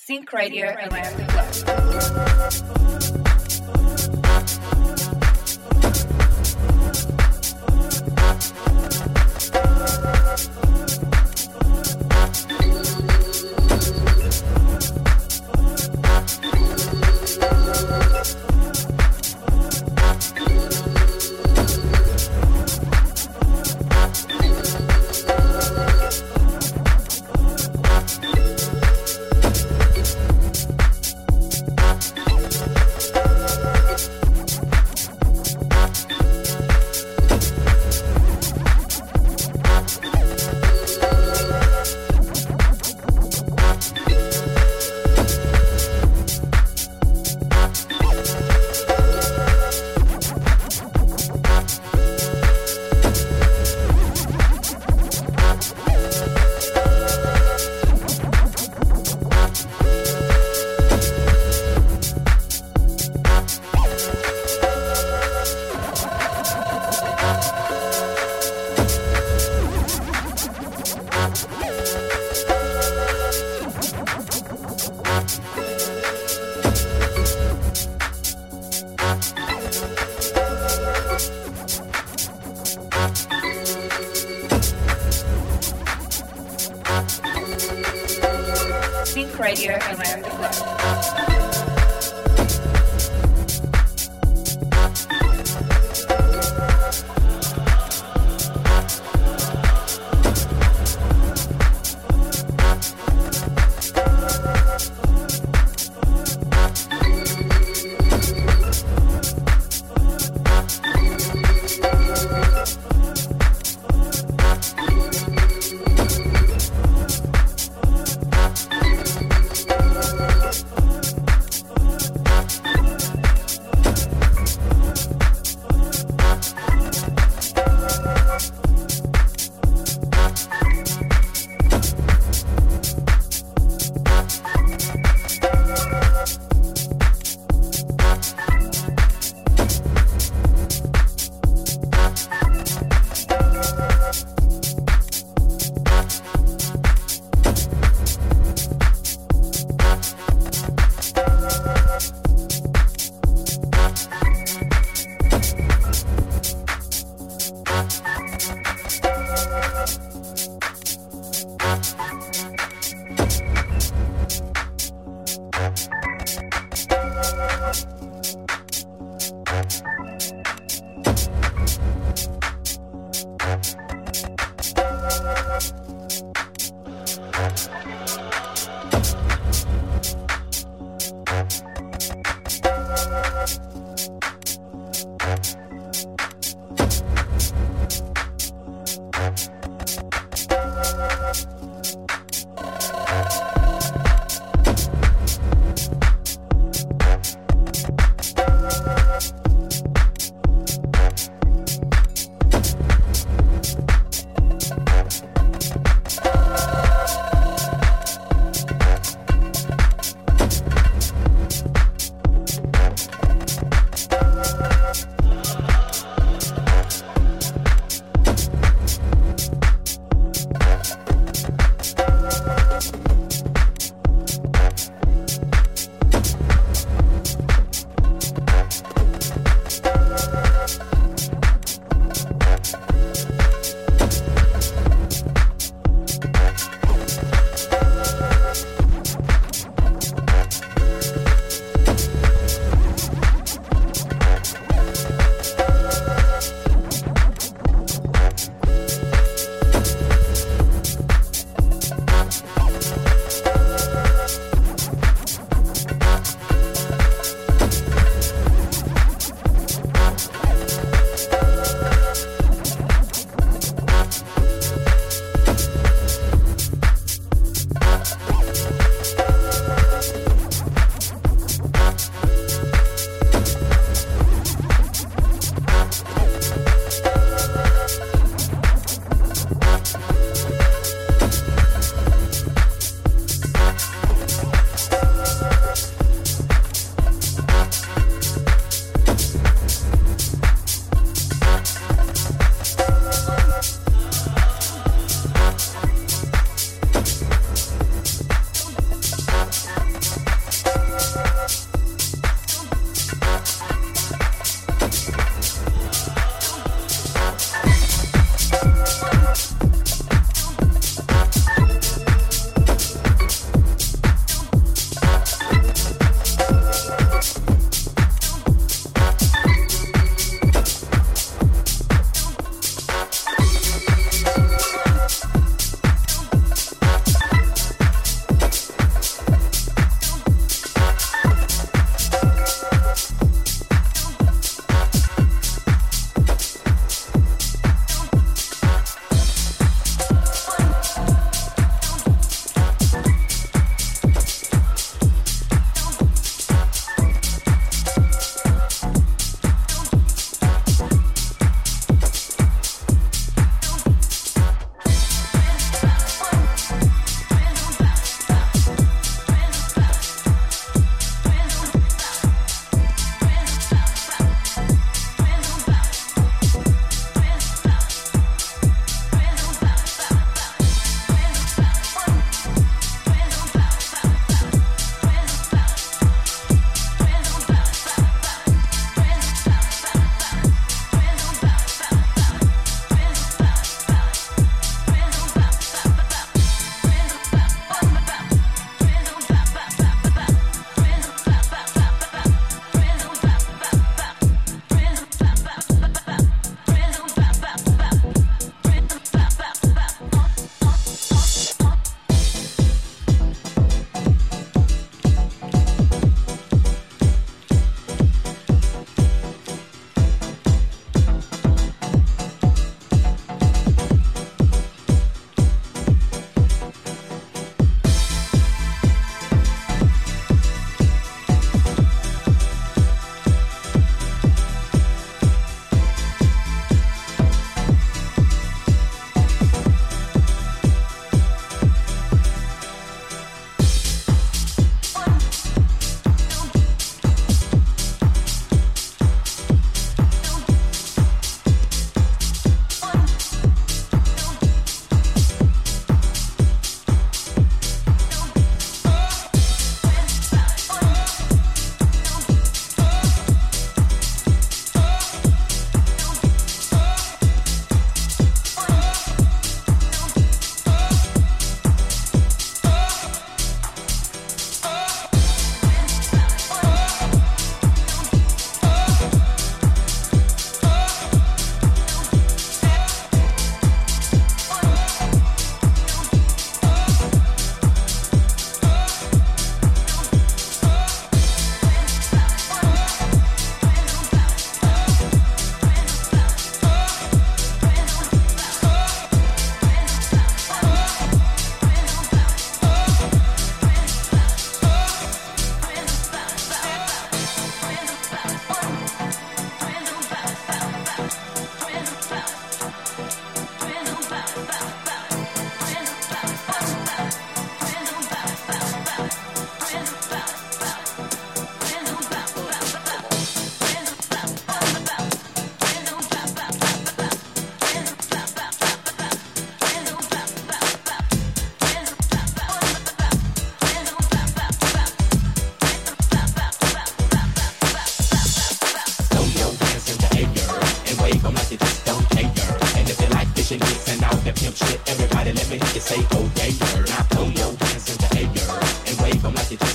Sync Radio around the globe. Sync Radio around the globe.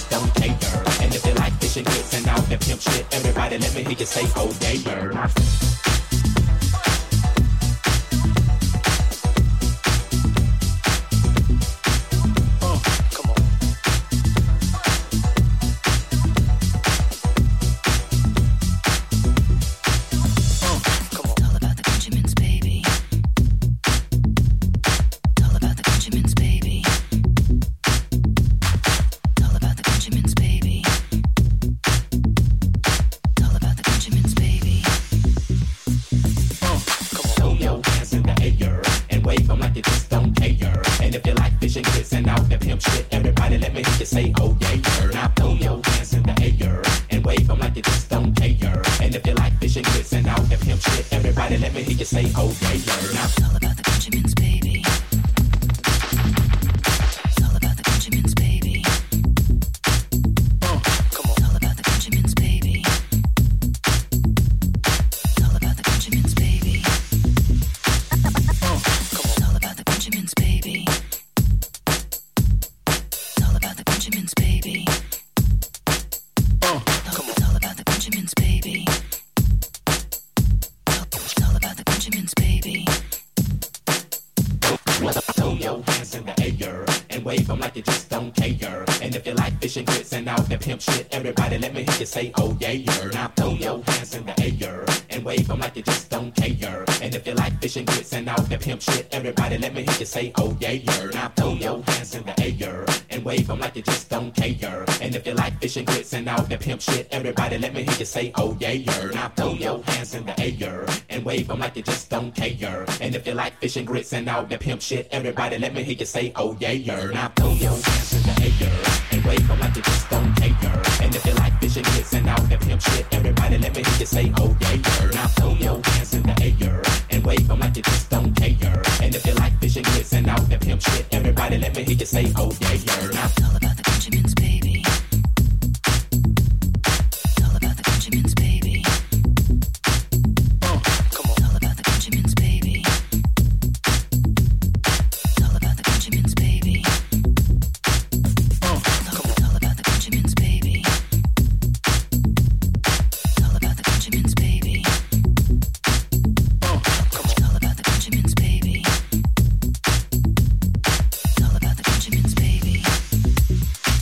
just don't care. And if you like fishing grits and all that pimp shit, everybody let me hear you say, oh yeah. Say oh yeah, now throw your hands in the air and wave them like you just don't care. And if you like fishing grits and all that pimp shit, everybody let me hear you say oh yeah, now throw your hands in the air and wave them like you just don't care. And if you like fishing grits and all that pimp shit, everybody let me hear you say oh yeah, now throw your hands in the air and wave them like you just don't care. And if you like fishing grits and all that pimp shit, everybody let me hear you say oh yeah, now throw your hands in the air and wave them like you just don't care. And if you like fishing grits and all that pimp shit, everybody let me hear you say oh yeah, now throw your hands in the air and wave them like you just don't care. And if you like fishing grits and all that pimp shit, everybody let me hear you say oh yeah, now it's all about the Benjamins, baby. It's all about the Benjamins, baby. Come on. It's all about the Benjamins, baby. It's all about the Benjamins, baby. Come on. It's all about the Benjamins, baby. It's all about the Benjamins, baby. Come on. It's all about the Benjamins, baby. It's all about the Benjamins, baby.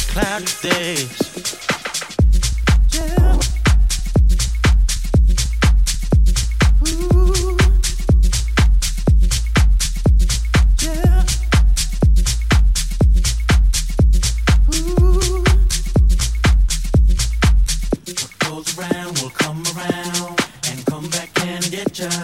cloudy days. Yeah. Ooh. Yeah. Ooh. What goes around will come around and come back and get ya.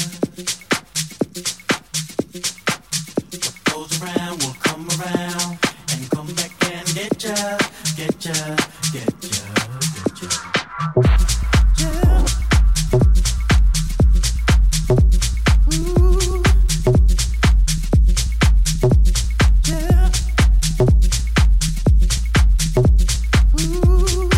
What goes around will come around and come back and get ya, get ya, get ya, get ya. Yeah. Ooh. Yeah. Ooh.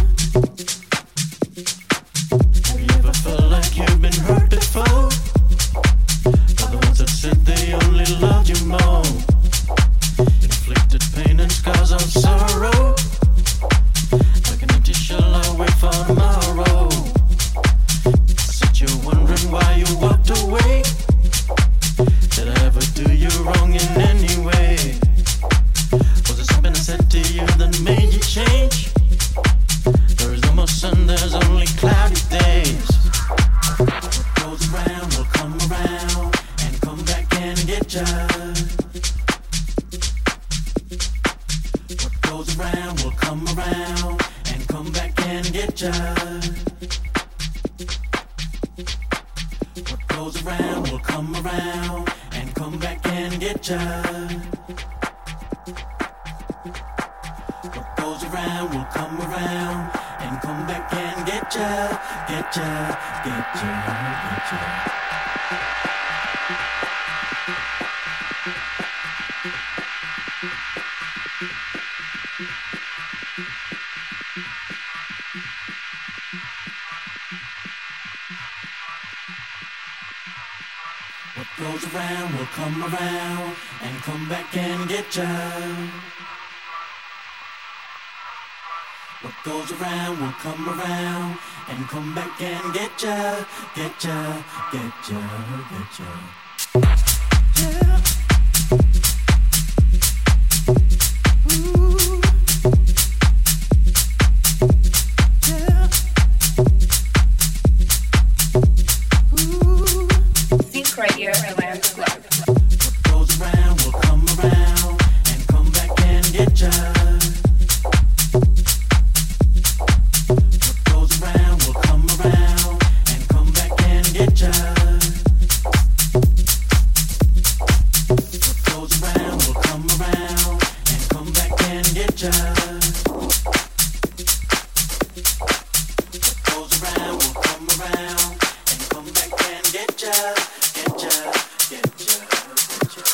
Have you ever felt like you've been hurt before? By the ones that said they only loved you more. Inflicted pain and scars of sorrow, like an empty shell I wait for tomorrow. I said you're wondering why you walked away. Did I ever do you wrong in any way? Was it something I said to you that made you change? There is no more sun, there's only cloudy days. What goes around will come around and come back and get ya. What goes around will come around and come back and get ya. What goes around will come around and come back and get ya. What goes around will come around and come back and get ya, get ya, get ya, get ya. What goes around will come around and come back and get ya. What goes around will come around and come back and get ya, get ya, get ya, get ya. Yeah. Ooh. Yeah. Ooh. Think Radio Around the Globe. What goes around will come around and come back and get ya. What goes around will come around and come back and get ya. What goes around will come around and come back and get ya. What goes around will come around and come back and get ya, get ya, get ya, get ya.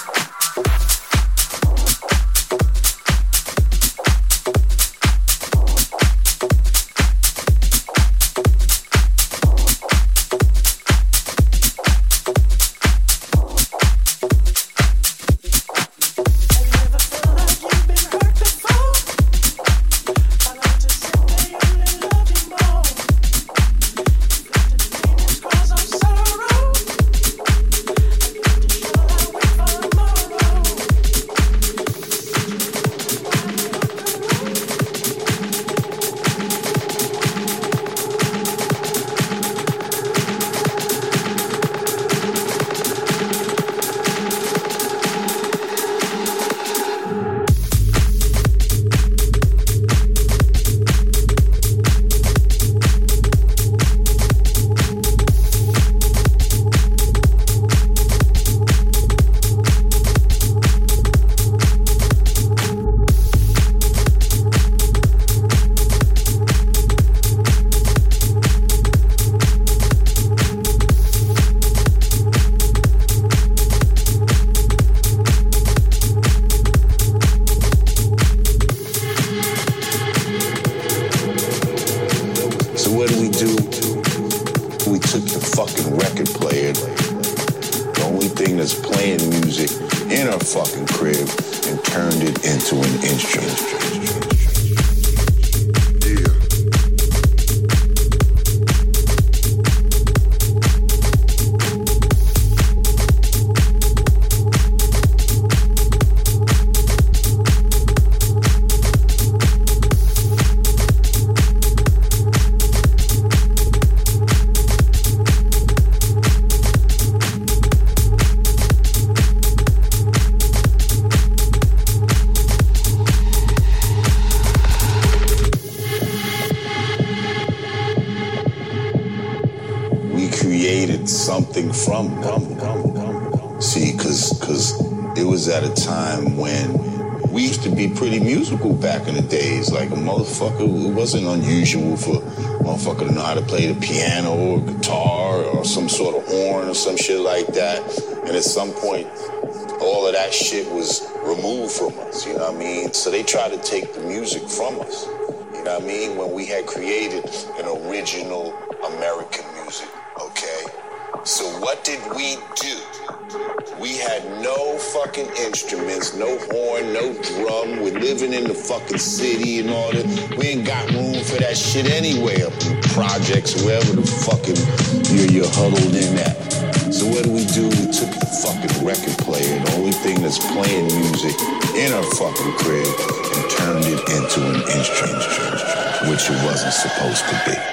Have you ever felt like you've been hurt before? I like to say they only love you more. Inflicted pain and scars of sorrow. in her fucking crib and turned it into an instrument. something from them. See, because it was at a time when we used to be pretty musical back in the days. Like a motherfucker, it wasn't unusual for a motherfucker to know how to play the piano or guitar or some sort of horn or some shit like that. And at some point, all of that shit was removed from us, you know what I mean? So they tried to take the music from us, you know what I mean? When we had created an original American music, okay? So what did we do? We had no fucking instruments, no horn, no drum. We're living in the fucking city and all that. We ain't got room for that shit anyway up in the projects, wherever the fucking you're huddled in at. So what do? We took the fucking record player, the only thing that's playing music in our fucking crib, and turned it into an instrument, which it wasn't supposed to be.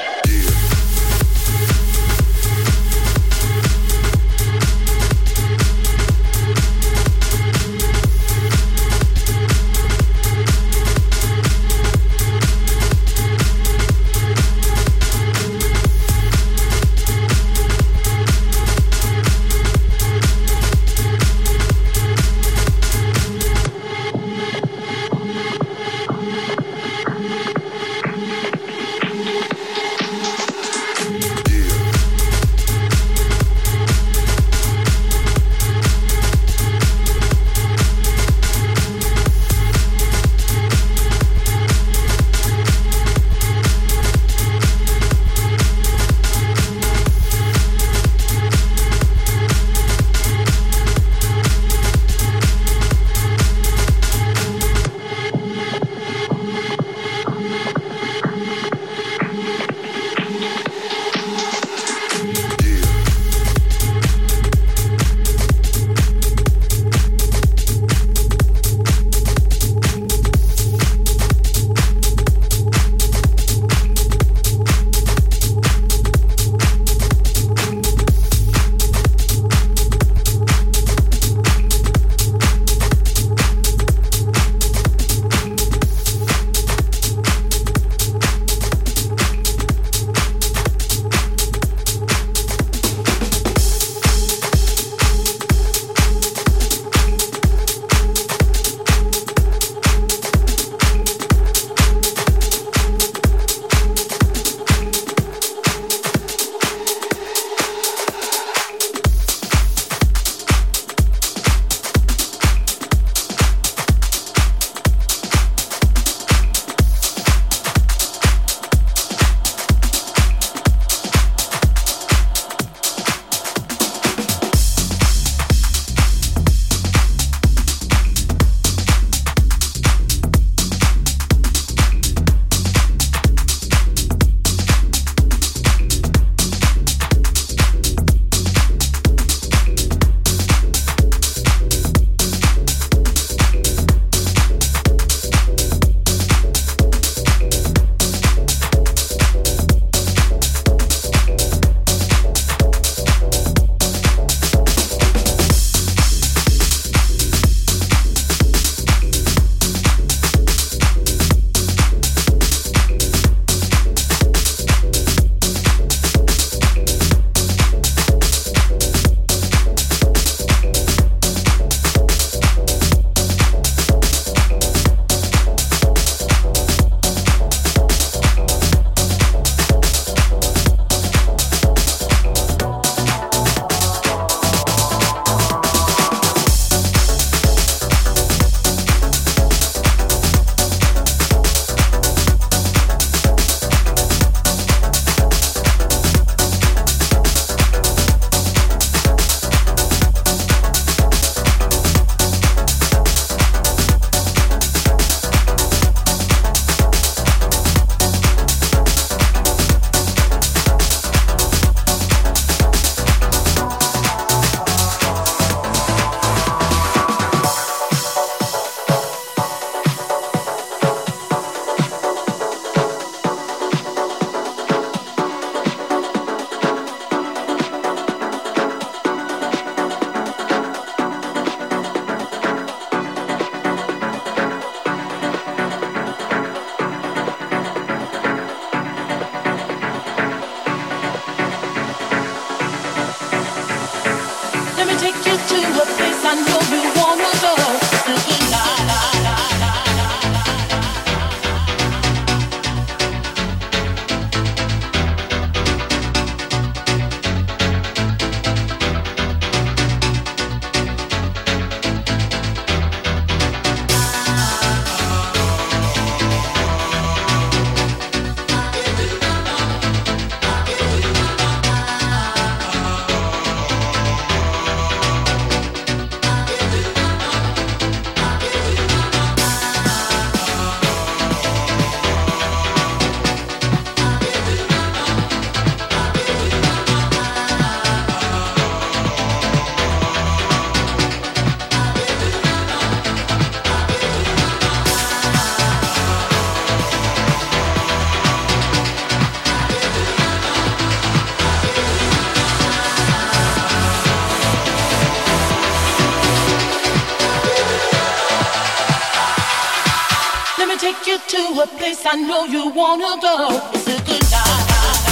to a place I know you wanna go. It's a good time.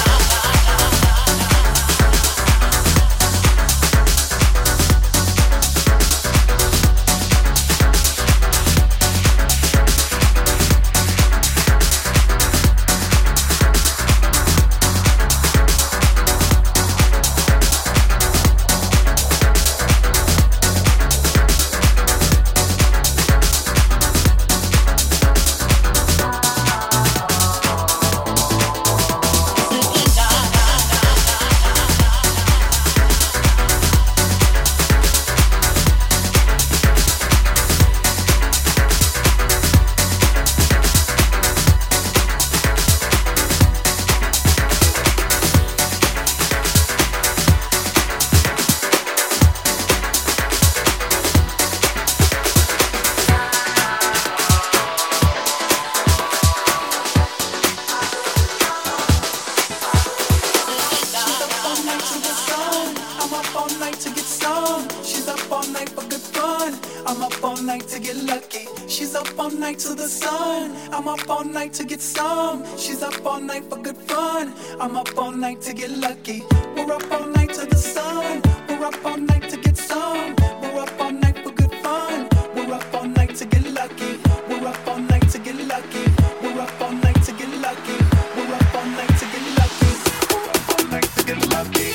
To get some, she's up all night for good fun. I'm up all night to get lucky. We're up all night to the sun. We're up all night to get some. We're up all night for good fun. We're up all night to get lucky. We're up all night to get lucky. We're up all night to get lucky. We're up all night to get lucky. We're up all night to get lucky.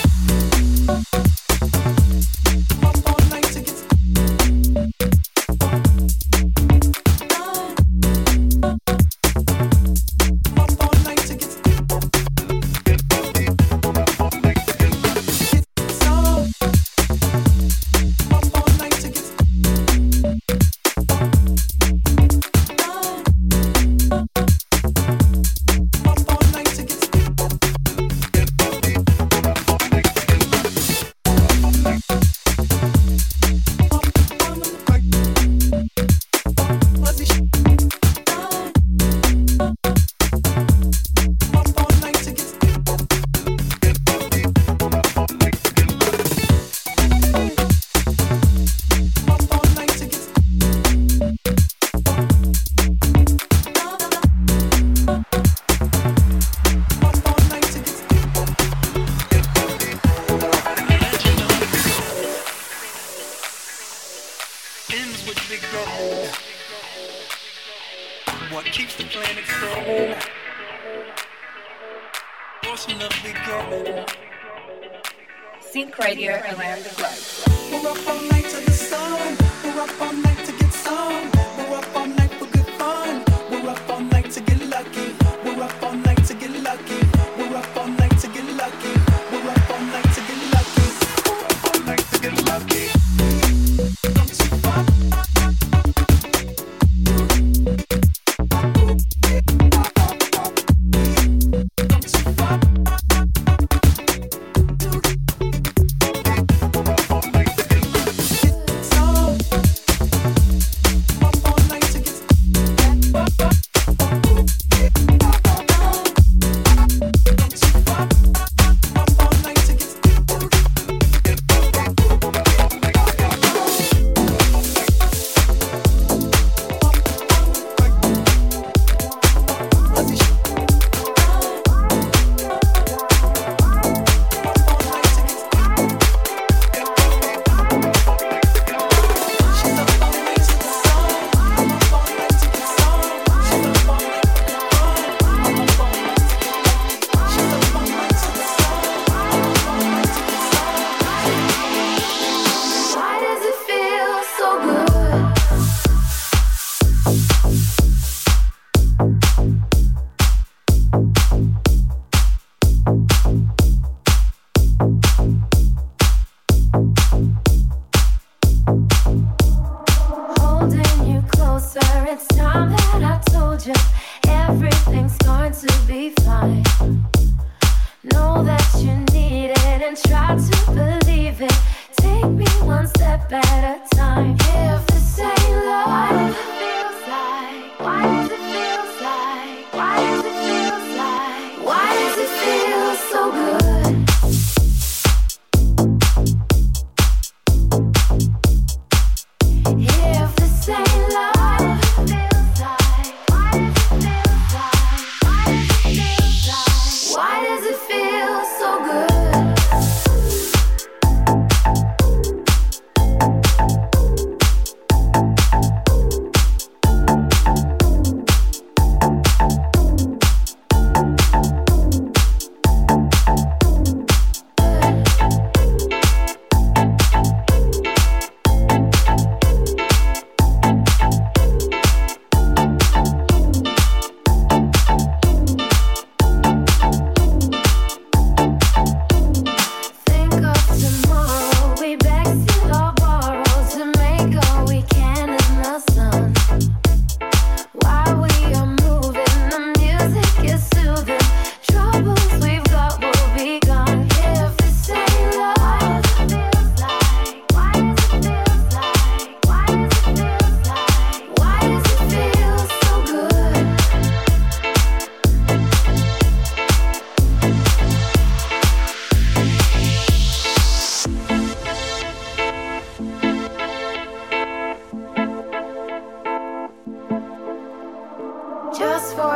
Up all night to get Sync Radio around the globe. We're up all night to the sun. We're up all night to get some. We're up all night for good fun. We're up all night to get lucky. We're up all night to get lucky. We're up all night to get lucky. We're up all night to get lucky. We're up all night to get lucky. Come too far. If this ain't love, feels like, why does it feel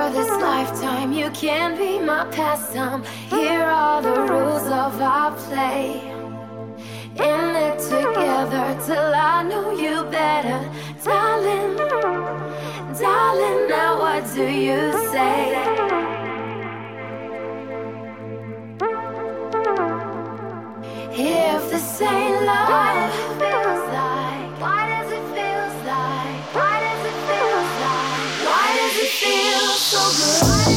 for this lifetime. You can be my pastime. Here are the rules of our play. In it together till I know you better. Darling, darling, now what do you say? If this ain't love, what it feels like? Why does it feel like? Why does it feel like? Why does it feel so good?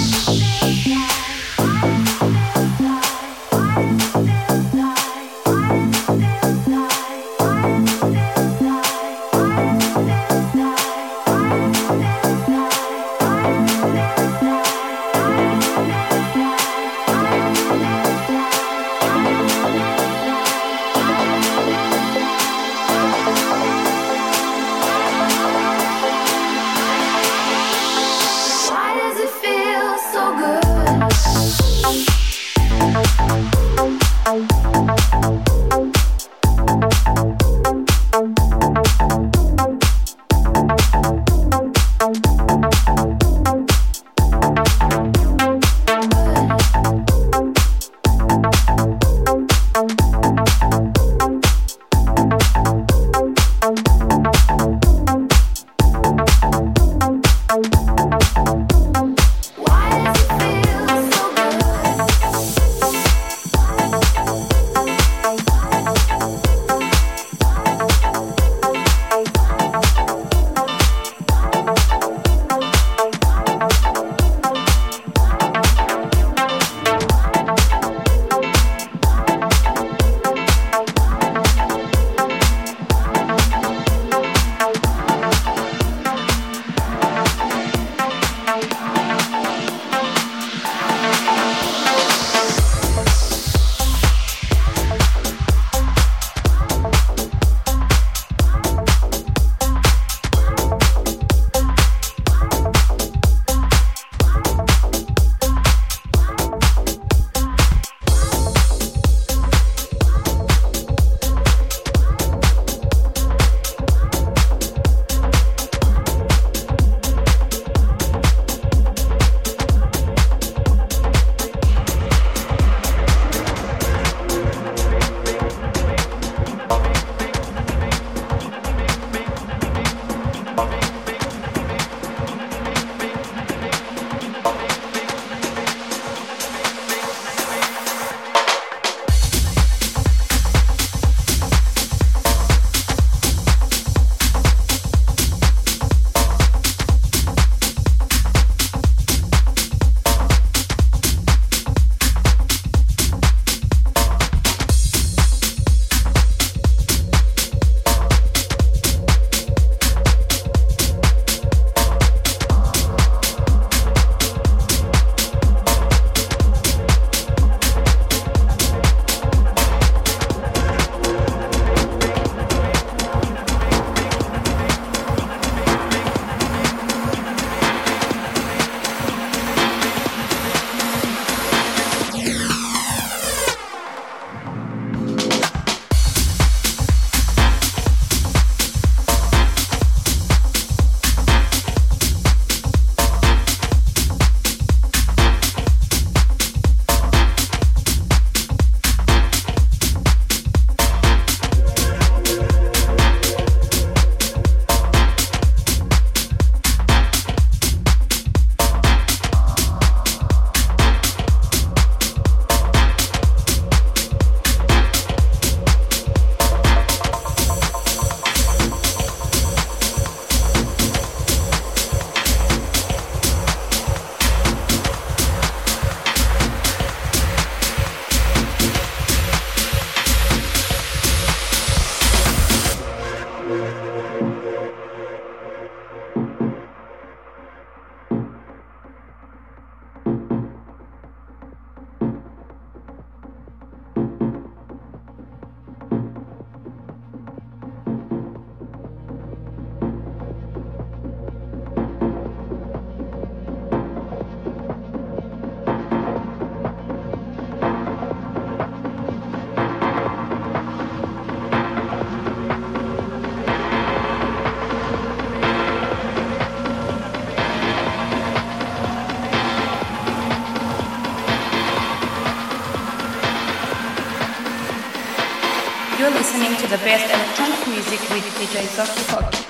listening to the best electronic music with DJ Sophie Hot.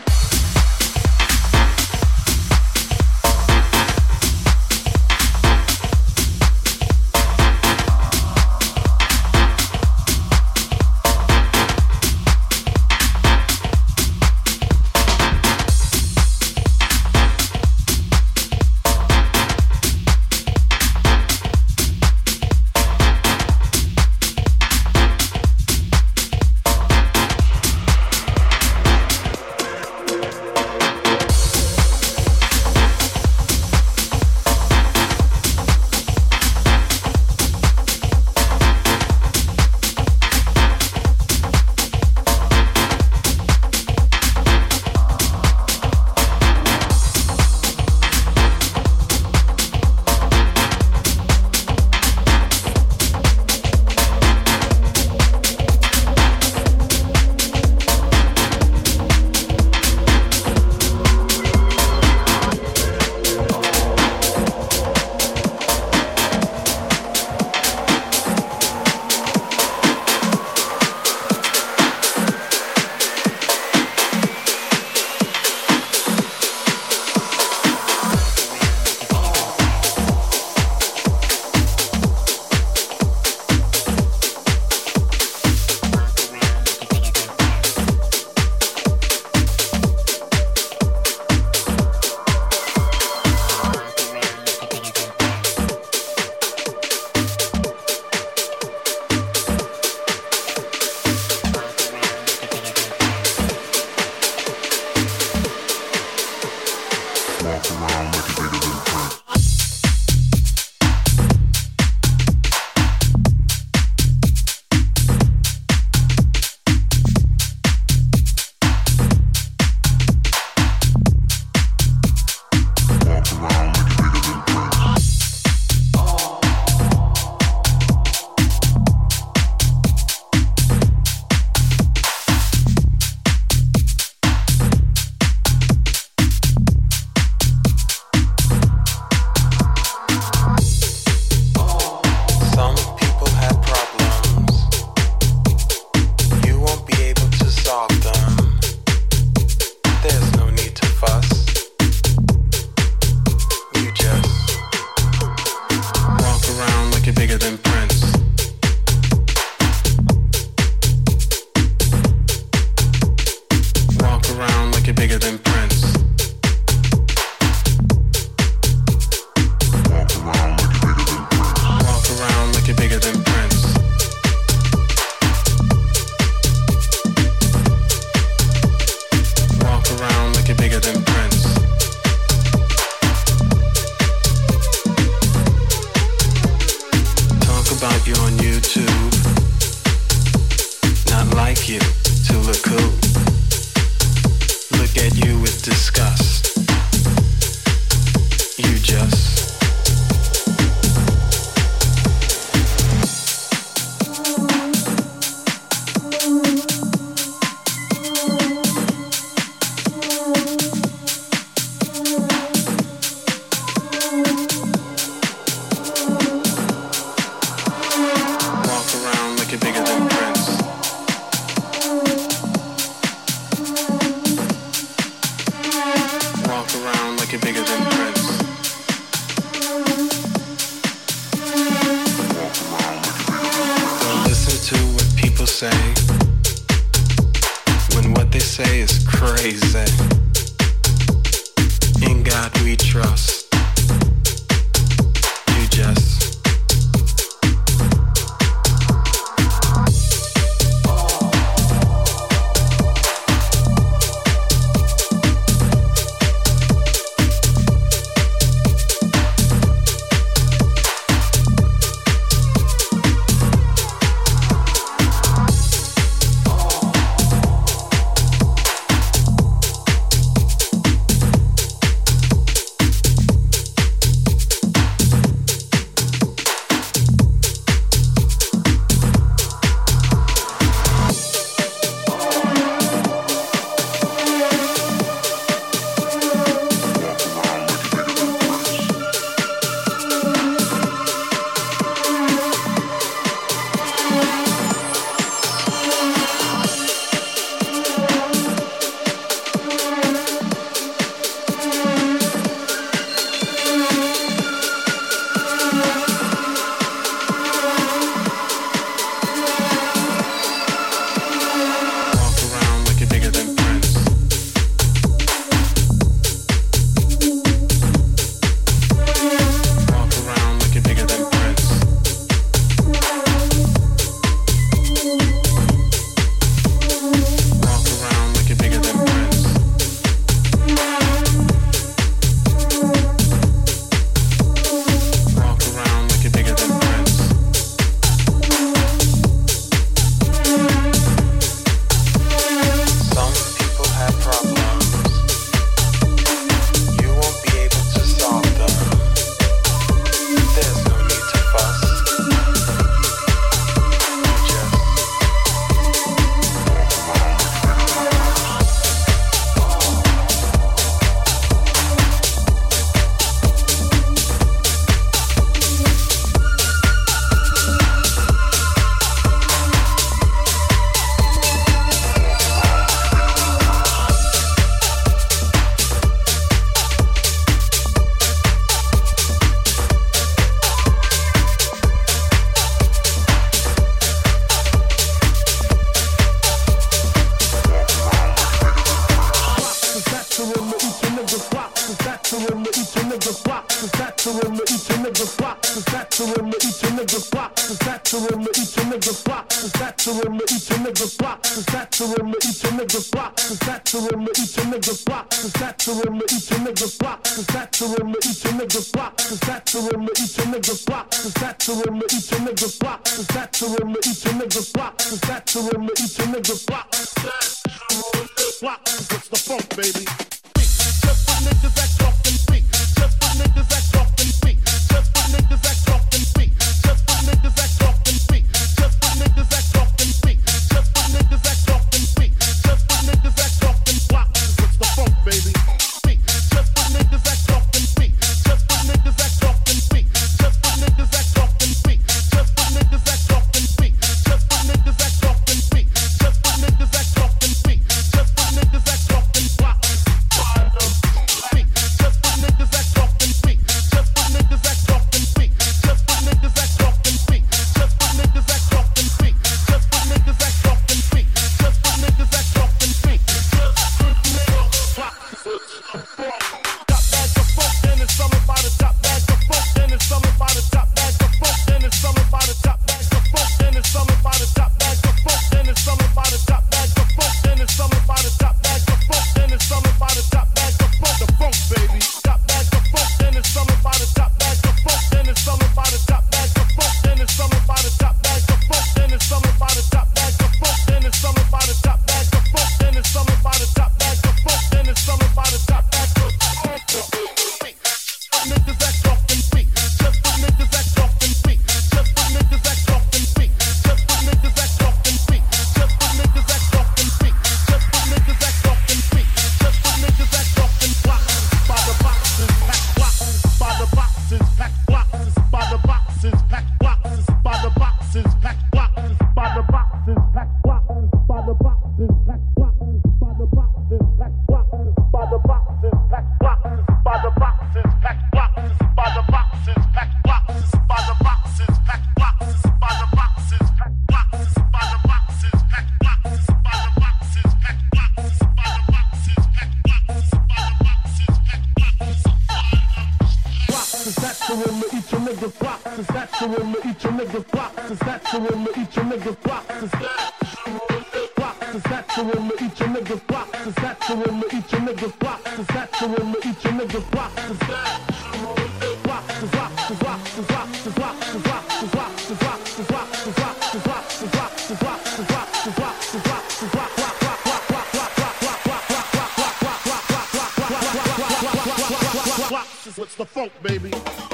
What's the funk, baby?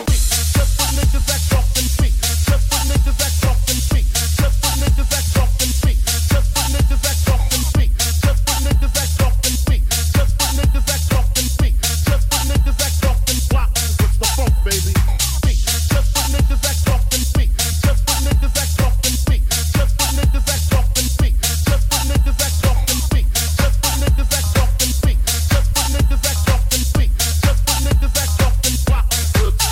Just for niggas that talk and speak. Just for niggas that talk and speak. Just for niggas that talk and speak. Just for niggas that talk and speak. Just for niggas that talk and speak. Just for niggas that talk and speak. Just for niggas that talk and block. What's the funk, baby? Speak. Just for niggas that talk and speak. Just for niggas that talk and speak. Just for niggas that talk and speak. Just for niggas that talk and speak. Just for niggas that talk and speak. Just for niggas that talk and speak. Just for niggas that talk and block.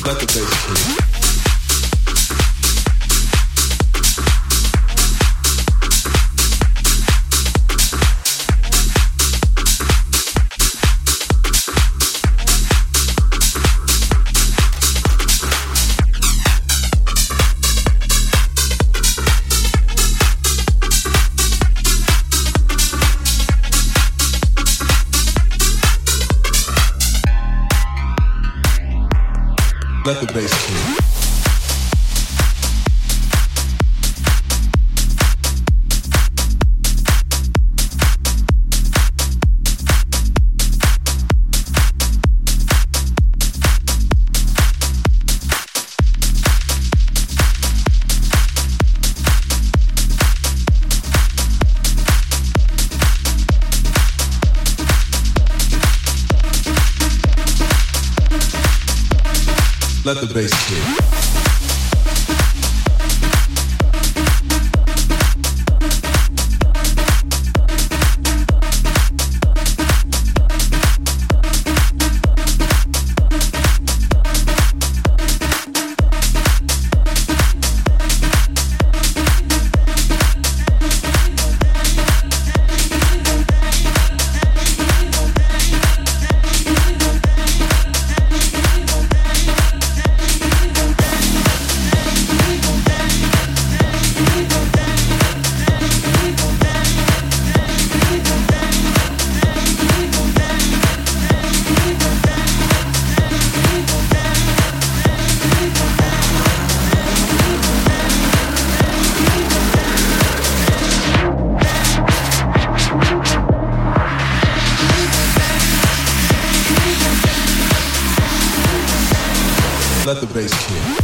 Let the bass kick. Let the bass kick. Let the bass kick. Let the bass kick.